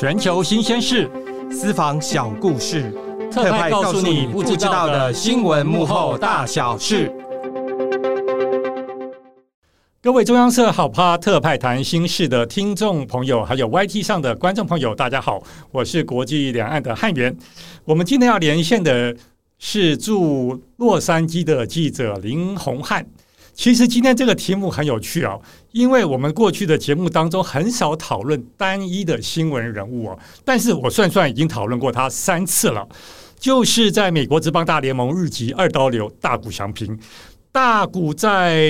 全球新鲜事， 私房小故事， 特派告诉你不知道的新闻幕后大小事。各位中央社好趴特派谈心事的听众朋友，还有 YT 上的观众朋友，大家好，我是国际两岸的汉元。我们今天要连线的是驻洛杉矶的记者林宏汉。其实今天这个题目很有趣哦，因为我们过去的节目当中很少讨论单一的新闻人物哦，但是我算已经讨论过他3次了，就是在美国职棒大联盟日籍2刀流大谷翔平。大谷在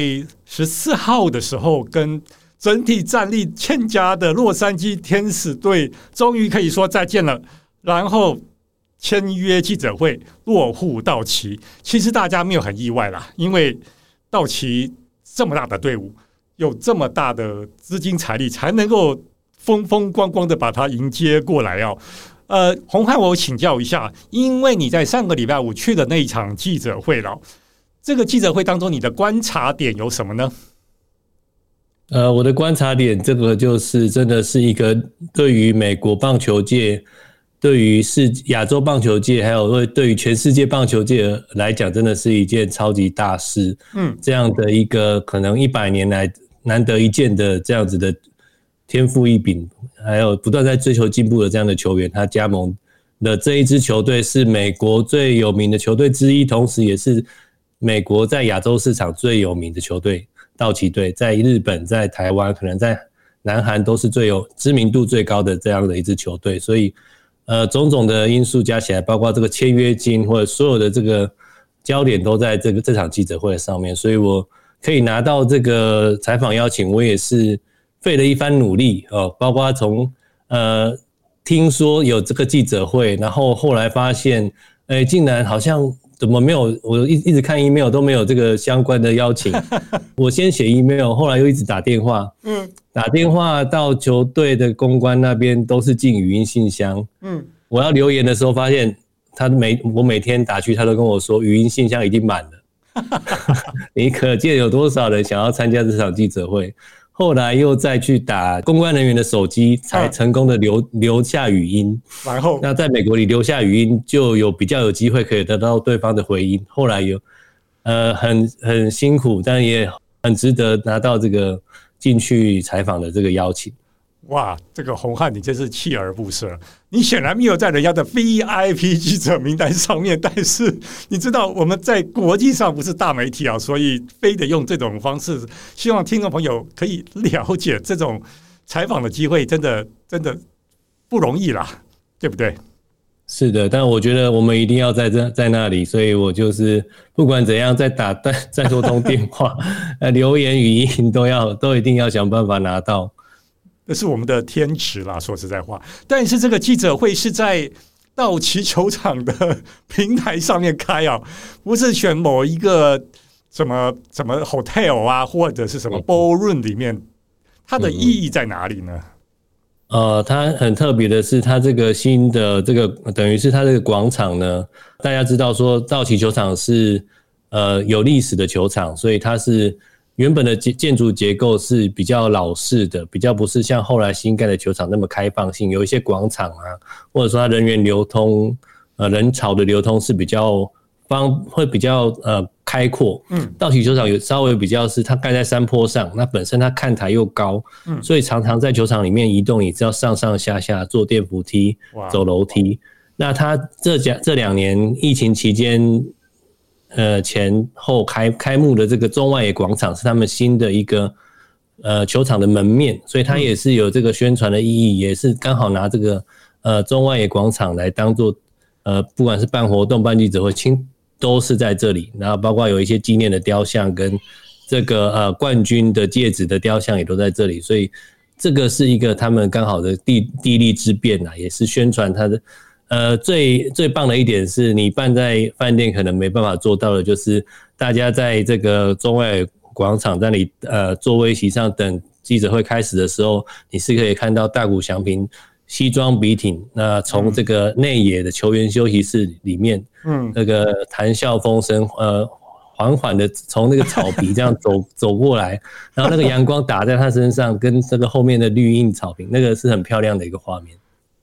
14号的时候跟整体战力欠佳的洛杉矶天使队终于可以说再见了，然后签约记者会落户道奇。其实大家没有很意外啦，因为道奇这么大的队伍，有这么大的资金财力，才能够风风光光的把它迎接过来哦。宏汉，我请教一下，因为你在上个礼拜五去的那一场记者会了，这个记者会当中你的观察点有什么呢？ 我的观察点，这个就是真的是一个对于美国棒球界，对于亚洲棒球界，还有对于全世界棒球界来讲，真的是一件超级大事。这样的一个可能100年来难得一见的这样子的天赋异禀，还有不断在追求进步的这样的球员，他加盟的这一支球队是美国最有名的球队之一，同时也是美国在亚洲市场最有名的球队道奇队，在日本、在台湾，可能在南韩都是最有知名度最高的这样的一支球队，所以种种的因素加起来，包括这个签约金或者所有的这个焦点都在这场记者会上面，所以我可以拿到这个采访邀请，我也是费了一番努力包括从听说有这个记者会，然后后来发现竟然好像怎么没有，我一直看 email 都没有这个相关的邀请。我先写 email， 后来又一直打电话，打电话到球队的公关那边都是进语音信箱。我要留言的时候发现我每天打去，他都跟我说语音信箱已经满了。你可见有多少人想要参加这场记者会。后来又再去打公关人员的手机，才成功的留下语音。然后，那在美国里留下语音，就比较有机会可以得到对方的回音。后来有很辛苦，但也很值得拿到这个进去采访的这个邀请。 哇，这个宏汉你真是锲而不舍，你显然没有在人家的 VIP 记者名单上面，但是你知道我们在国际上不是大媒体啊，所以非得用这种方式，希望听众朋友可以了解这种采访的机会真的不容易啦，对不对？ 是的，但我觉得我们一定要在那里，所以我就是不管怎样再多通电话留言语音都一定要想办法拿到。 这是我们的天职啦，说实在话。但是这个记者会是在道奇球场的平台上面开啊，不是选某一个什么 hotel 啊，或者是什么 ballroom 里面，它的意义在哪里呢？ 它很特别的是，它这个新的这个等于是它这个广场呢，大家知道说道奇球场是有历史的球场，所以它是原本的建筑结构是比较老式的，比较不是像后来新盖的球场那么开放性，有一些广场啊，或者说它人员流通人潮的流通是比较会比较开阔。道奇球场有稍微比较是它盖在山坡上，那本身它看台又高，所以常常在球场里面移动，你只要上上下下坐电扶梯走楼梯。那它这2年疫情期间前后开幕的这个中外野广场是他们新的一个球场的门面，所以它也是有这个宣传的意义，也是刚好拿这个中外野广场来当做不管是办活动办记者会都是在这里，然后包括有一些纪念的雕像跟这个冠军的戒指的雕像也都在这里，所以这个是一个他们刚好的地利之便也是宣传它的最棒的一点是你办在饭店可能没办法做到的，就是大家在这个中外广场在你座位席上等记者会开始的时候，你是可以看到大谷翔平西装笔挺，那从这个内野的球员休息室里面，那个谈笑风生，缓缓的从那个草皮这样走过来，然后那个阳光打在他身上，跟这个后面的绿荫草坪，那个是很漂亮的一个画面。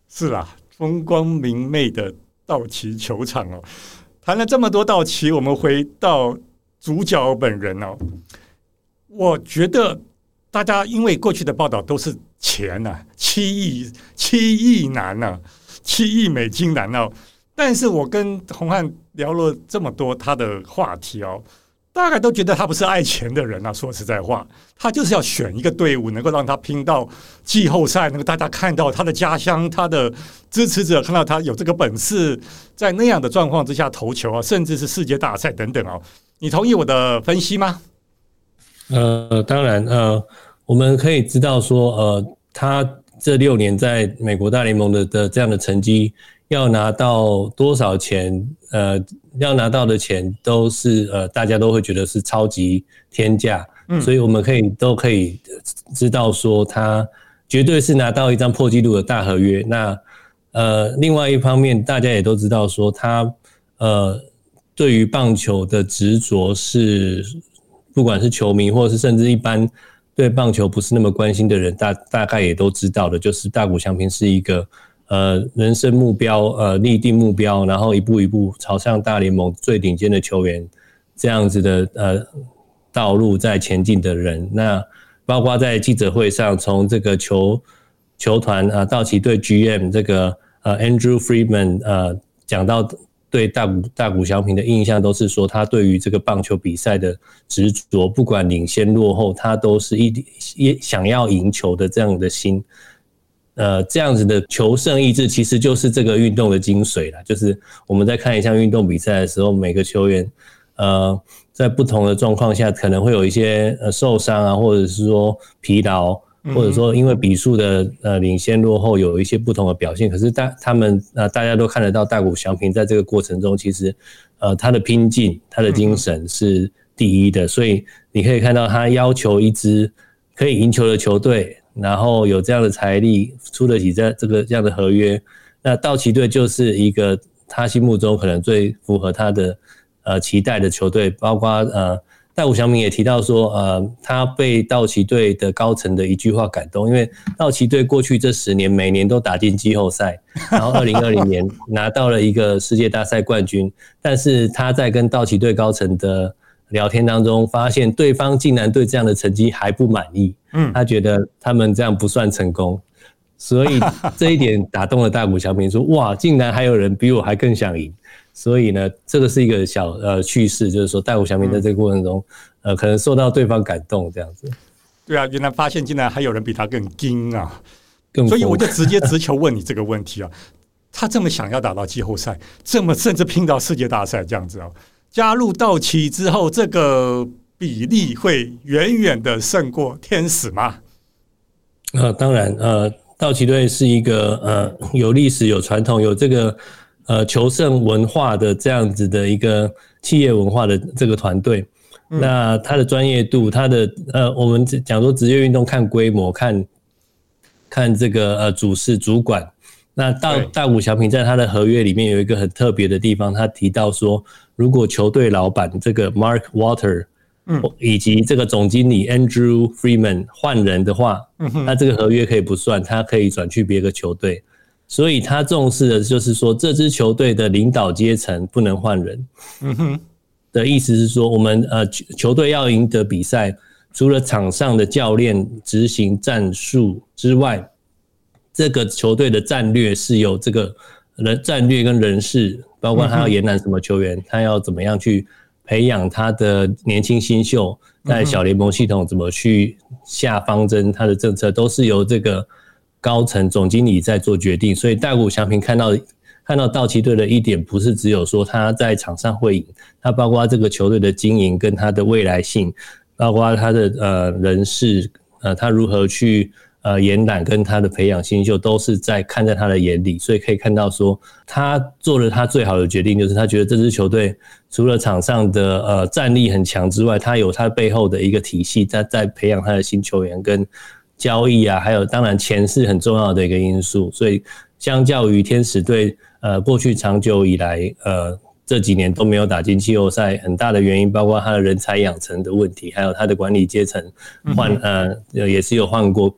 是啦，风光明媚的道奇球场哦。谈了这么多道奇，我们回到主角本人哦。我觉得大家因为过去的报道都是钱啊，7亿难啊，7亿美金难哦。但是我跟洪汉聊了这么多他的话题哦，大概都觉得他不是爱钱的人啊。说实在话，他就是要选一个队伍，能够让他拼到季后赛，能够大家看到他的家乡，他的支持者看到他有这个本事，在那样的状况之下投球啊，甚至是世界大赛等等哦。你同意我的分析吗？ 当然，我们可以知道说，他这6年在美国大联盟的这样的成绩，要拿到多少钱？要拿到的钱都是大家都会觉得是超级天价，所以我们都可以知道说，他绝对是拿到一张破纪录的大合约。那另外一方面，大家也都知道说，他对于棒球的执着是，不管是球迷或者是甚至一般对棒球不是那么关心的人，大概也都知道的，就是大谷翔平是一个人生目标立定目标，然后一步一步朝向大联盟最顶尖的球员这样子的道路在前进的人。那包括在记者会上，从这个球团道奇队 GM 这个Andrew Friedman 讲到对大谷翔平的印象，都是说他对于这个棒球比赛的执着，不管领先落后，他都是想要赢球的这样的心。这样子的求胜意志其实就是这个运动的精髓啦。就是我们在看一项运动比赛的时候，每个球员在不同的状况下可能会有一些受伤啊，或者是说疲劳，或者说因为比数的领先落后有一些不同的表现。可是他们大家都看得到大谷翔平在这个过程中，其实他的拼劲，他的精神是第一的。所以你可以看到他要求一支可以赢球的球队，然后有这样的财力，出得起这样的合约。那道奇队就是一个他心目中可能最符合他的期待的球队。包括大谷翔平也提到说，他被道奇队的高层的一句话感动，因为道奇队过去这10年每年都打进季后赛，然后2020年拿到了一个世界大赛冠军，但是他在跟道奇队高层的聊天当中发现，对方竟然对这样的成绩还不满意，他觉得他们这样不算成功，所以这一点打动了大谷翔平，说哇，竟然还有人比我还更想赢。所以呢，这个是一个小趣事，就是说大谷翔平在这个过程中，可能受到对方感动这样子。 对啊，原来发现竟然还有人比他更精啊！所以我就直球问你这个问题啊，他这么想要打到季后赛，这么甚至拼到世界大赛这样子啊，加入道奇之后，这个比例会远远的胜过天使吗？ 当然，道奇队是一个有历史、有传统、有这个求胜文化的这样子的一个企业文化的这个团队。那他的专业度，他的我们讲说职业运动看规模，看这个主事主管。那大谷翔平在他的合约里面有一个很特别的地方，他提到说，如果球队老板这个 Mark Walter 以及这个总经理 Andrew Friedman 换人的话，那这个合约可以不算，他可以转去别个球队。所以他重视的就是说，这支球队的领导阶层不能换人。的意思是说，我们球队要赢得比赛，除了场上的教练执行战术之外，这个球队的战略是有这个战略跟人事，包括他要延揽什么球员，他要怎么样去培养他的年轻新秀，在小联盟系统怎么去下方针，他的政策都是由这个高层总经理在做决定。所以大谷翔平看到道奇队的一点，不是只有说他在场上会赢，他包括这个球队的经营跟他的未来性，包括他的人事，他如何去延揽跟他的培养新秀，都是看在他的眼里。所以可以看到说，他做了他最好的决定，就是他觉得这支球队除了场上的战力很强之外，他有他背后的一个体系，在培养他的新球员跟交易啊，还有当然钱是很重要的一个因素。所以相较于天使队过去长久以来这几年都没有打进季后赛，很大的原因包括他的人才养成的问题，还有他的管理阶层也是有换过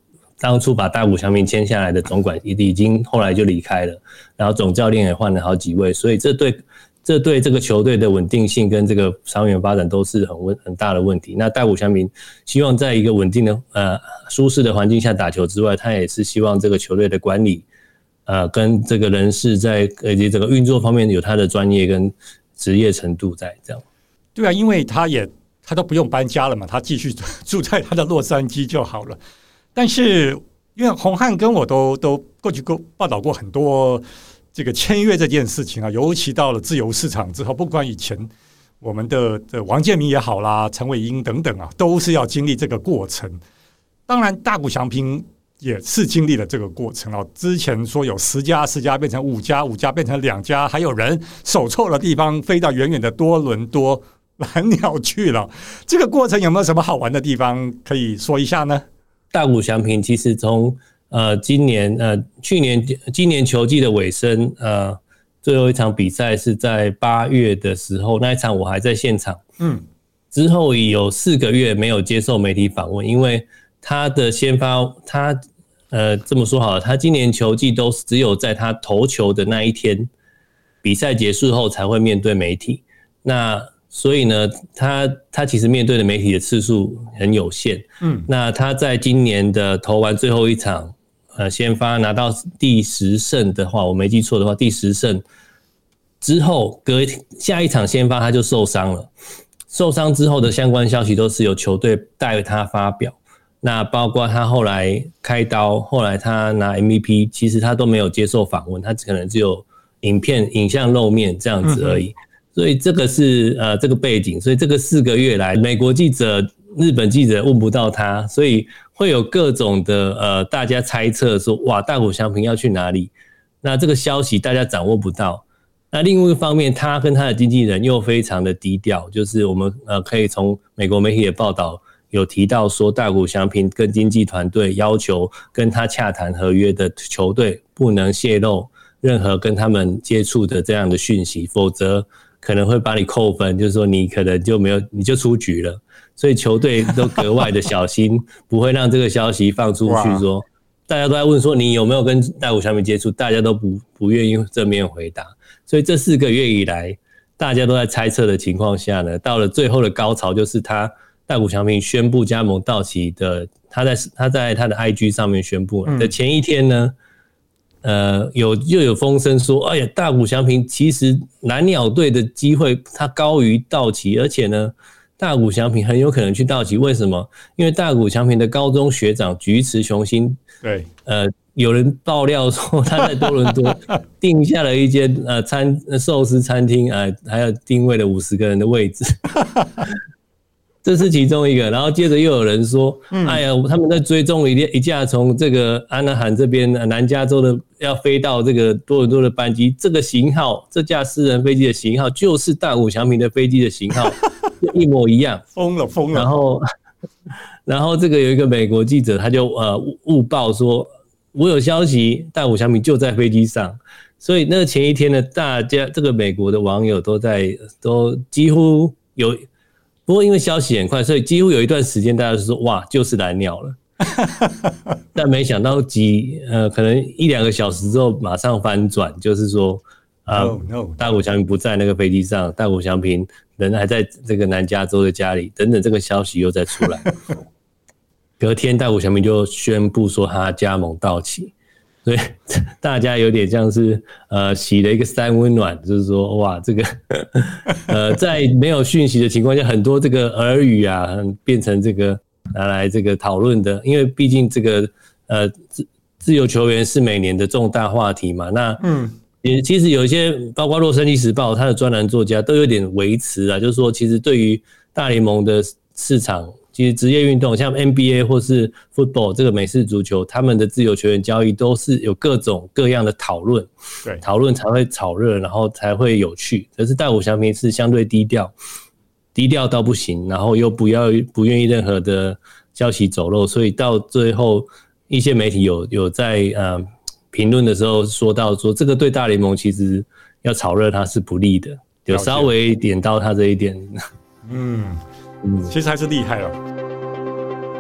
当初把大谷翔平签下来的总管已经后来就离开了，然后总教练也换了好几位，所以这对这个球队的稳定性跟这个长远发展都是很大的问题。那大谷翔平希望在一个稳定的舒适的环境下打球之外，他也是希望这个球队的管理跟这个人事以及整个运作方面有他的专业跟职业程度在这样。 对啊，因为他都不用搬家了嘛，他继续住在他的洛杉矶就好了。但是因为洪汉跟我都过去报道过很多这个签约这件事情啊，尤其到了自由市场之后，不管以前我们的王建民也好啦，陈伟英等等啊，都是要经历这个过程。当然大谷翔平也是经历了这个过程啊。之前说有10家变成5家，5家变成2家，还有人手臭的地方飞到远远的多伦多蓝鸟去了。这个过程有没有什么好玩的地方可以说一下呢？ 大谷翔平其实从今年球季的尾声，最后一场比赛是在8月的时候，那一场我还在现场。之后有4个月没有接受媒体访问，因为他的先发，这么说好了，他今年球季都只有在他投球的那一天，比赛结束后才会面对媒体。那所以呢，他其实面对的媒体的次数很有限。那他在今年的投完最后一场，先发拿到第10胜的话，我没记错的话，第10胜之后，下一场先发他就受伤了。受伤之后的相关消息都是由球队代他发表。那包括他后来开刀，后来他拿 MVP， 其实他都没有接受访问，他可能只有影像露面这样子而已。所以这个是这个背景，所以这个4个月来，美国记者、日本记者问不到他，所以会有各种的大家猜测说，哇，大谷翔平要去哪里？那这个消息大家掌握不到。那另外一方面，他跟他的经纪人又非常的低调，就是我们可以从美国媒体的报道有提到说，大谷翔平跟经纪团队要求跟他洽谈合约的球队不能泄露任何跟他们接触的这样的讯息，否则可能会把你扣分，就是说你可能就你就出局了。所以球队都格外的小心，不会让这个消息放出去说，大家都在问说你有没有跟大谷翔平接触，大家都不愿意正面回答。所以这4个月以来，大家都在猜测的情况下呢，到了最后的高潮，就是大谷翔平宣布加盟道奇的，他在他的 IG 上面宣布的前一天呢，又有风声说，哎呀，大谷翔平其实蓝鸟队的机会他高于道奇，而且呢，大谷翔平很有可能去道奇。为什么？因为大谷翔平的高中学长菊池雄星， 对， 有人爆料说他在多伦多订下了一间寿司餐厅，还有定位了50个人的位置。这是其中一个，然后接着又有人说，哎呀，他们在追踪一架从这个安纳罕这边南加州的要飞到这个多伦多的班机，这个型号，这架私人飞机的型号就是大谷翔平的飞机的型号，一模一样。 疯了。 然后这个有一个美国记者，他就误报说，我有消息，大谷翔平就在飞机上。所以那前一天呢，大家这个美国的网友都几乎有。不过因为消息很快，所以几乎有一段时间大家就说，哇，就是蓝鸟了。但没想到可能1-2个小时之后马上翻转，就是说大谷翔平不在那个飞机上，大谷翔平人还在这个南加州的家里，等等，这个消息又再出来。隔天大谷翔平就宣布说他加盟道奇。所以大家有点像是洗了一个3温暖，就是说哇，这个在没有讯息的情况下，很多这个耳语啊，变成这个拿来这个讨论的，因为毕竟这个自由球员是每年的重大话题嘛。那也其实有一些，包括洛杉矶时报他的专栏作家都有点维持啊，就是说其实对于大联盟的市场。其实职业运动像 NBA 或是 football 这个美式足球，他们的自由球员交易都是有各种各样的讨论，对，讨论才会炒热，然后才会有趣。可是大谷翔平是相对低调到不行，然后又不愿意任何的消息走漏，所以到最后一些媒体有在评论的时候说到说，这个对大联盟其实要炒热它是不利的，有稍微点到他这一点。 其实还是厉害了。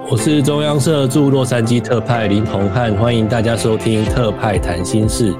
我是中央社驻洛杉矶特派林宏翰，欢迎大家收听特派谈心事。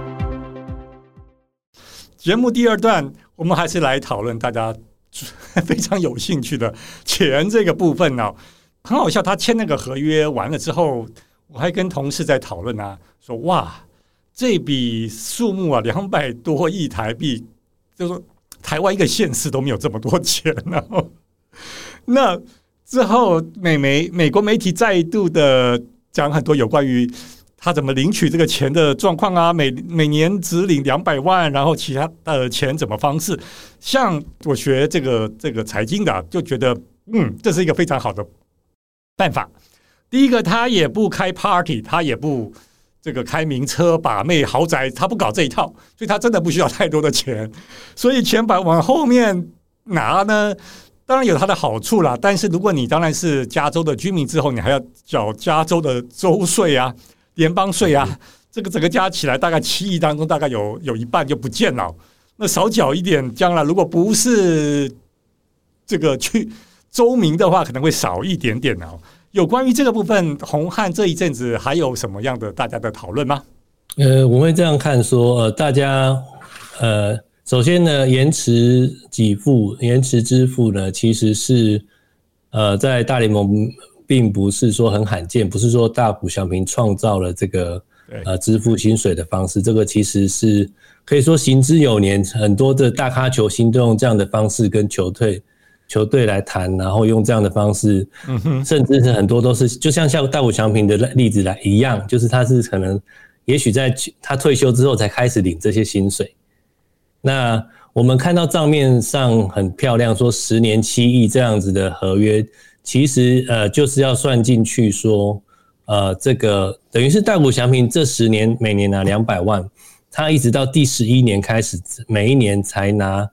节目第二段，我们还是来讨论大家非常有兴趣的钱这个部分哦。很好笑，他签那个合约完了之后，我还跟同事在讨论啊，说哇，这笔数目啊，200多亿台币，就是说台湾一个县市都没有这么多钱呢。那之后，美国媒体再度的讲很多有关于他怎么领取这个钱的状况啊，每年只领200万，然后其他的钱怎么方式？像我学这个财经的，就觉得这是一个非常好的办法。第一个，他也不开 party， 他也不这个开名车把妹豪宅，他不搞这一套，所以他真的不需要太多的钱，所以钱往后面拿呢。当然有它的好处啦，但是如果你当然是加州的居民之后，你还要缴加州的州税啊、联邦税啊，这个整个加起来大概7亿当中，大概有一半就不见了。那少缴一点，将来如果不是这个去州民的话，可能会少一点点哦。有关于这个部分，宏翰这一阵子还有什么样的大家的讨论吗？ 我会这样看说，大家首先呢，延迟支付呢，其实是在大联盟并不是说很罕见，不是说大谷翔平创造了这个支付薪水的方式，这个其实是可以说行之有年，很多的大咖球星都用这样的方式跟球队来谈，然后用这样的方式，甚至是很多都是就像大谷翔平的例子来一样，就是他是可能也许在他退休之后才开始领这些薪水。那我们看到账面上很漂亮，说10年7亿这样子的合约，其实就是要算进去说，这个等于是大谷翔平这10年每年拿200万，他一直到第11年开始，每一年才拿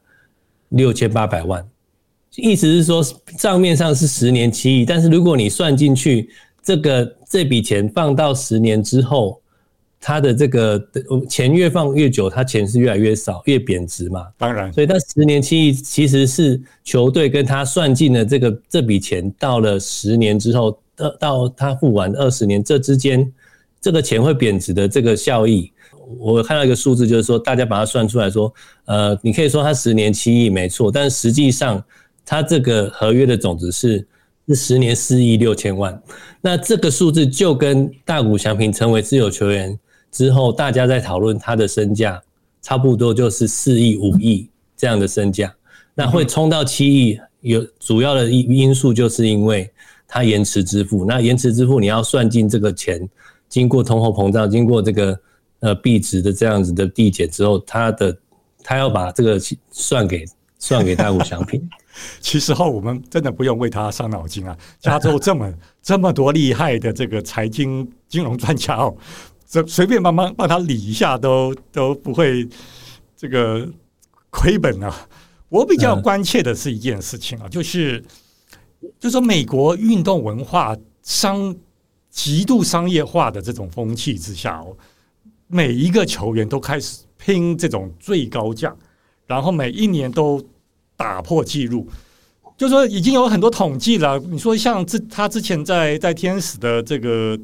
6800万，意思是说账面上是10年7亿，但是如果你算进去这笔钱放到10年之后。他的这个钱越放越久，他钱是越来越少，越贬值嘛。 当然， 所以他10年7亿其实是球队跟他算进了这笔钱，到了10年之后，到他付完20年，这之间这个钱会贬值的这个效益，我看到一个数字，就是说大家把它算出来说，你可以说他10年7亿没错，但实际上他这个合约的总值是10年4亿6千万，那这个数字就跟大谷翔平成为自由球员之后，大家在讨论他的身价，差不多就是4亿5亿这样的身价。那会冲到7亿，有主要的因素就是因为他延迟支付。那延迟支付你要算进这个钱，经过通货膨胀，经过这个币值的这样子的递减之后，他要把这个算给大谷翔平。 其实我们真的不用为他伤脑筋啊！加州这么多厉害的这个财经金融专家哦。随便帮他理一下都不会这个亏本啊！我比较关切的是一件事情啊，就是说美国运动文化极度商业化的这种风气之下哦，每一个球员都开始拼这种最高价，然后每一年都打破纪录。就说已经有很多统计了，你说像他之前在天使的这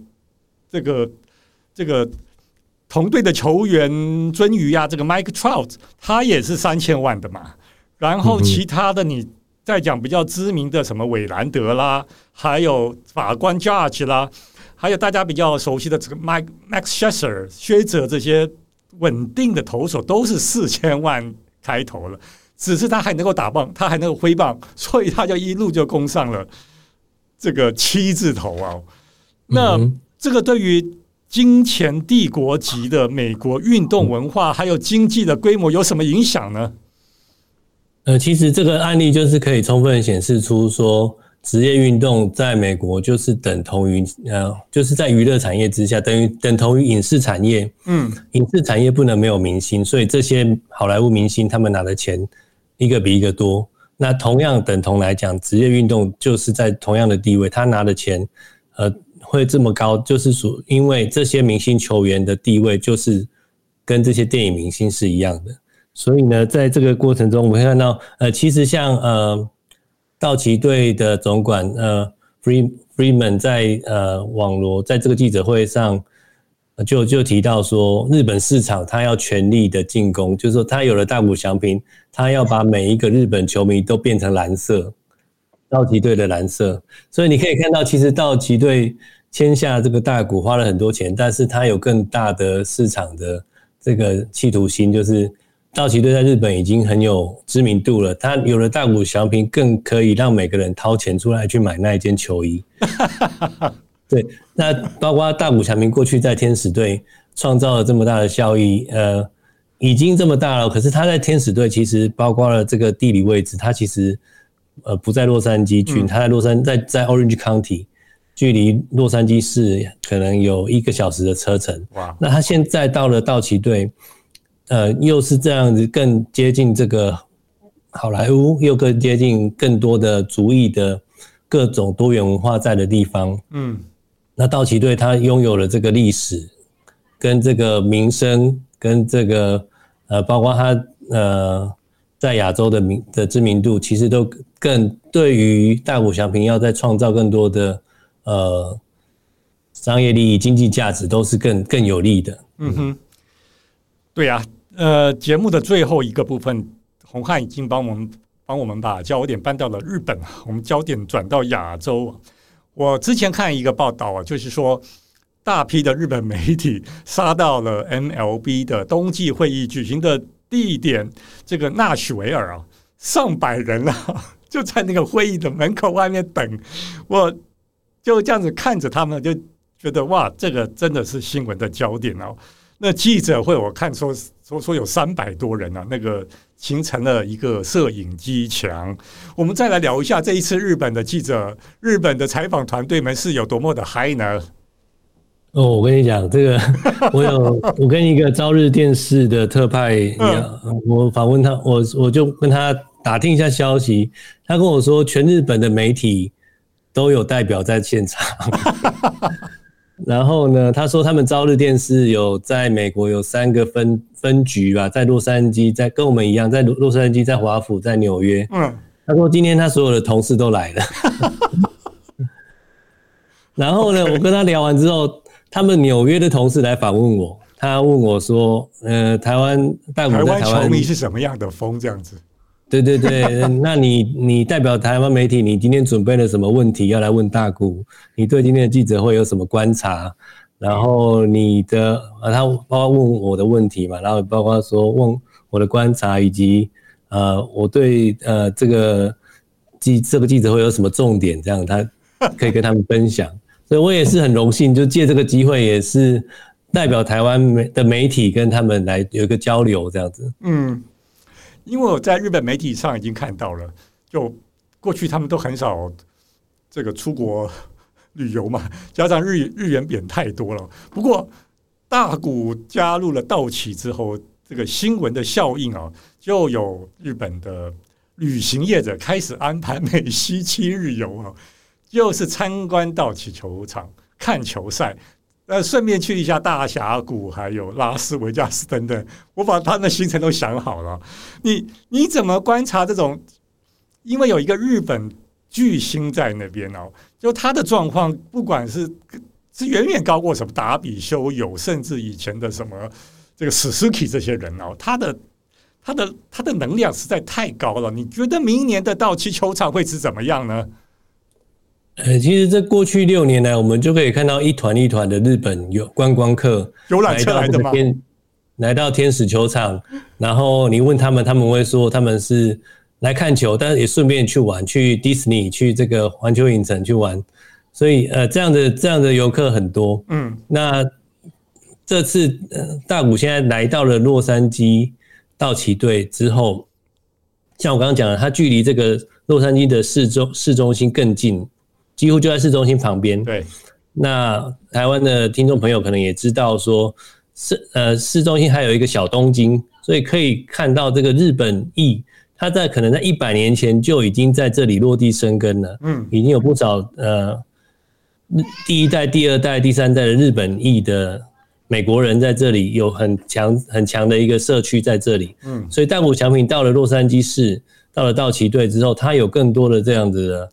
个同队的球员鳟鱼啊，这个 Mike Trout 他也是3000万的嘛。然后其他的你再讲比较知名的什么韦兰德啦，还有法官 Judge 啦，还有大家比较熟悉的这个 Max Scherzer 薛泽这些稳定的投手都是4000万开头了，只是他还能够打棒，他还能够挥棒，所以他就一路就攻上了这个7字头啊。那这个对于金钱帝国级的美国运动文化还有经济的规模有什么影响呢？ 其实这个案例就是可以充分显示出说，职业运动在美国就是等同于就是在娱乐产业之下，等同于影视产业。影视产业不能没有明星，所以这些好莱坞明星他们拿的钱一个比一个多。那同样等同来讲，职业运动就是在同样的地位，他拿的钱会这么高，就是因为这些明星球员的地位就是跟这些电影明星是一样的。所以呢，在这个过程中，我们会看到，其实像道奇队的总管 Friedman 在网罗在这个记者会上就提到说，日本市场他要全力的进攻，就是说他有了大谷翔平，他要把每一个日本球迷都变成蓝色，道奇队的蓝色。所以你可以看到，其实道奇队签下这个大谷花了很多钱，但是他有更大的市场的这个企图心，就是道奇队在日本已经很有知名度了，他有了大谷翔平，更可以让每个人掏钱出来去买那一件球衣。对，那包括大谷翔平过去在天使队创造了这么大的效益，已经这么大了。可是他在天使队其实包括了这个地理位置，他其实不在洛杉矶郡，他在 Orange County， 距离洛杉矶市可能有1个小时的车程。哇！那他现在到了道奇队，又是这样子更接近这个好莱坞，又更接近更多的族裔的各种多元文化在的地方。那道奇队他拥有了这个历史，跟这个名声，跟这个包括他在亚洲的知名度，其实都更对于大谷翔平要再创造更多的商业利益、经济价值，都是更有利的。 对啊，节目的最后一个部分，洪汉已经帮我们把焦点搬到了日本，我们焦点转到亚洲。我之前看一个报道就是说大批的日本媒体杀到了 MLB 的冬季会议举行的地点，这个纳许维尔上百人就在那个会议的门口外面等，我就这样子看着他们，就觉得哇，这个真的是新闻的焦点那记者会我看说有300多人那个形成了一个摄影机墙。我们再来聊一下这一次日本的采访团队们是有多么的嗨呢？ 我跟你讲，这个我跟一个朝日电视的特派，我访问他，我就跟他打听一下消息，他跟我说，全日本的媒体都有代表在现场。然后呢，他说他们朝日电视有在美国有3个分局吧，在洛杉矶，在跟我们一样，在洛杉矶，在华府，在纽约。他说今天他所有的同事都来了。然后呢，我跟他聊完之后，他们纽约的同事来访问我，他问我说，台湾球迷是什么样的风这样子？ 对对对，那你代表台湾媒体，你今天准备了什么问题要来问大谷？你对今天的记者会有什么观察？然后他包括问我的问题嘛，然后包括说问我的观察，以及我对这个记者会有什么重点，这样他可以跟他们分享。所以我也是很荣幸，就借这个机会，也是代表台湾的媒体跟他们来有一个交流，这样子。 因为我在日本媒体上已经看到了，就过去他们都很少这个出国旅游嘛，加上日元贬太多了。不过大谷加入了道奇之后，这个新闻的效应就有日本的旅行业者开始安排美西7日游就是参观道奇球场看球赛。顺便去一下大峡谷，还有拉斯维加斯等等，我把他们的行程都想好了。你怎么观察这种？因为有一个日本巨星在那边就他的状况，不管是远远高过什么达比修有，甚至以前的什么这个史诗基这些人他的能量实在太高了。你觉得明年的道奇球场会是怎么样呢？ 其实这过去6年来，我们就可以看到一团一团的日本观光客游览车来的吗？ 来到天使球场，然后你问他们，他们会说他们是来看球，但是也顺便去玩，去迪士尼，去这个环球影城去玩。所以这样的游客很多。那这次大谷现在来到了洛杉矶道奇队之后，像我刚刚讲的，他距离这个洛杉矶的市中心更近。几乎就在市中心旁边。 对， 那台湾的听众朋友可能也知道说，市中心还有一个小东京，所以可以看到这个日本裔，他可能在100年前就已经在这里落地生根了。已经有不少第1代、第2代、第3代的日本裔的美国人在这里有很强的一个社区在这里。所以大谷翔平到了洛杉矶市，到了道奇队之后，他有更多的这样子的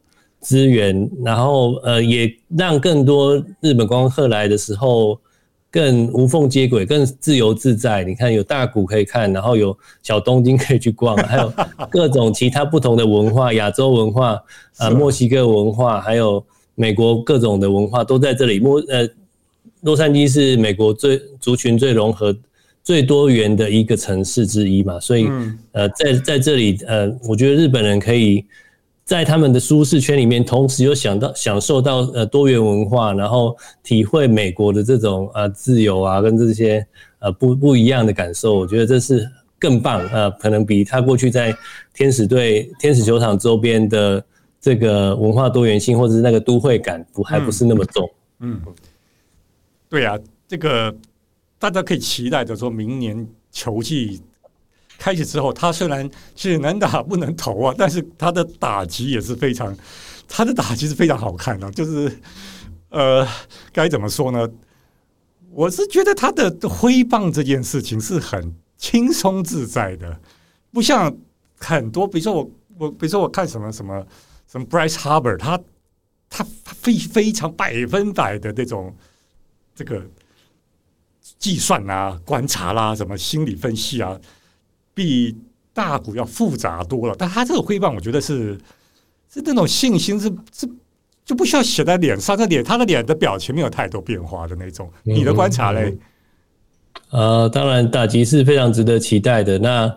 资源，然后也让更多日本观光客来的时候更无缝接轨，更自由自在。你看有大谷可以看，然后有小东京可以去逛，还有各种其他不同的文化，亚洲文化墨西哥文化，还有美国各种的文化都在这里。洛杉矶是美国族群最融合、最多元的一个城市之一嘛，所以在这里我觉得日本人可以在他们的舒适圈里面，同时又享受到多元文化，然后体会美国的这种自由啊，跟这些不一样的感受，我觉得这是更棒可能比他过去在天使球场周边的这个文化多元性或者是那个都会感还不是那么重。 对啊，这个大家可以期待着说，明年球季开始之后，他虽然是能打不能投啊，但是他的打击也是非常好看的，就是该怎么说呢？我是觉得他的挥棒这件事情是很轻松自在的，不像很多，比如说我看什么 Bryce Harper， 他非常100%的这种这个计算啊、观察啦、什么心理分析啊，比大谷要复杂多了。但他这个挥棒，我觉得是那种信心是就不需要写在脸上，他的脸的表情没有太多变化的那种。你的观察嘞？ 当然打击是非常值得期待的。那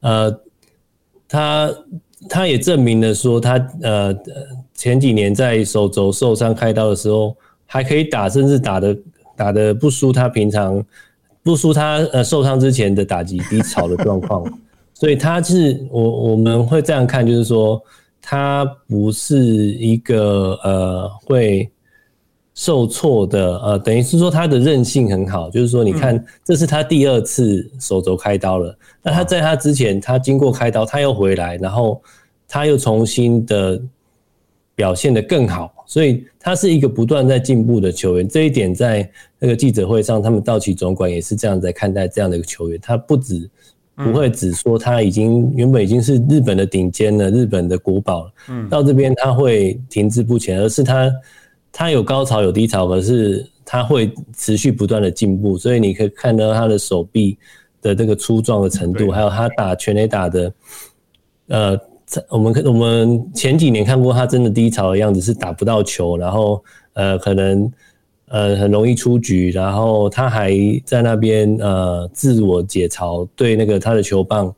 他也证明了说他前几年在手肘受伤开刀的时候还可以打，甚至打得不输他受伤之前的打击低潮的状况。所以他是我们会这样看，就是说他不是一个会受挫的等于是说他的韧性很好，就是说你看这是他第2次手肘开刀了，那他在他之前他经过开刀他又回来，然后他又重新的表现得更好，所以他是一个不断在进步的球员。这一点在那个记者会上，他们道奇总管也是这样在看待这样的一个球员，他不会只说他原本已经是日本的顶尖了，日本的国宝了，到这边他会停滞不前，而是他有高潮有低潮，可是他会持续不断的进步，所以你可以看到他的手臂的这个粗壮的程度，还有他打全垒打的我们前几年看过他真的低潮的样子，是打不到球，然后可能很容易出局，然后他还在那边自我解嘲，对那个他的球棒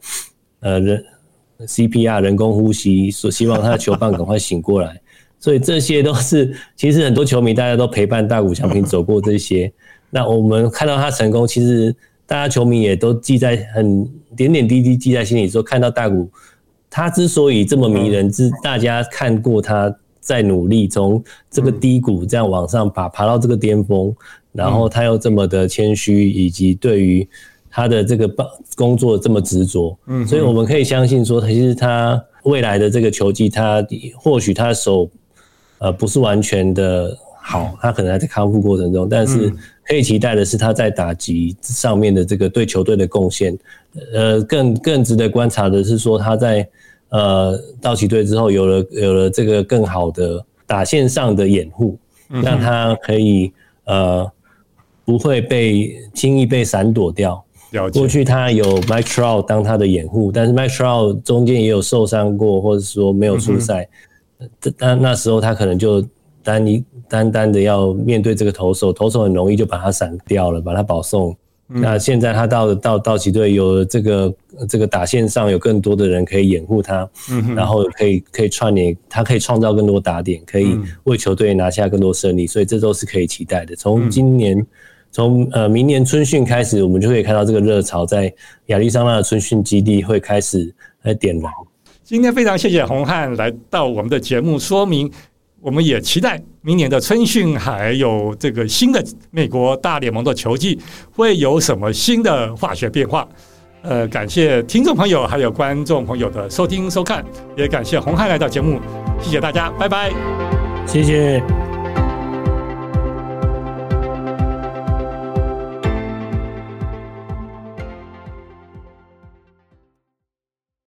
CPR 人工呼吸，所希望他的球棒赶快醒过来。所以这些都是其实很多球迷大家都陪伴大谷翔平走过这些。那我们看到他成功，其实大家球迷也都记在很点点滴滴记在心里，说看到大谷他之所以这么迷人，是大家看过他在努力从这个低谷这样往上爬到这个巅峰，然后他又这么的谦虚，以及对于他的这个工作这么执着，所以我们可以相信说，其实他未来的这个球技，他或许他的手不是完全的好，他可能还在康复过程中，但是可以期待的是他在打击上面的这个对球队的贡献。更值得观察的是说他在道奇队之后有了这个更好的打线上的掩护，让他可以不会轻易被闪躲掉。过去他有 Mike Trout 当他的掩护，但是 Mike Trout 中间也有受伤过，或者说没有出赛，那时候他可能就单的要面对这个投手很容易就把他闪掉了，把他保送。那现在他到道奇队有了这个打线上有更多的人可以掩护他，然后可以串联，他可以创造更多打点，可以为球队拿下更多胜利，所以这都是可以期待的。从明年春训开始，我们就可以看到这个热潮在亚利桑那的春训基地会开始点燃。 今天非常谢谢洪汉来到我们的节目说明，我们也期待明年的春训还有这个新的美国大联盟的球季会有什么新的化学变化。感谢听众朋友还有观众朋友的收听收看，也感谢洪汉来到节目，谢谢大家，拜拜， 谢谢。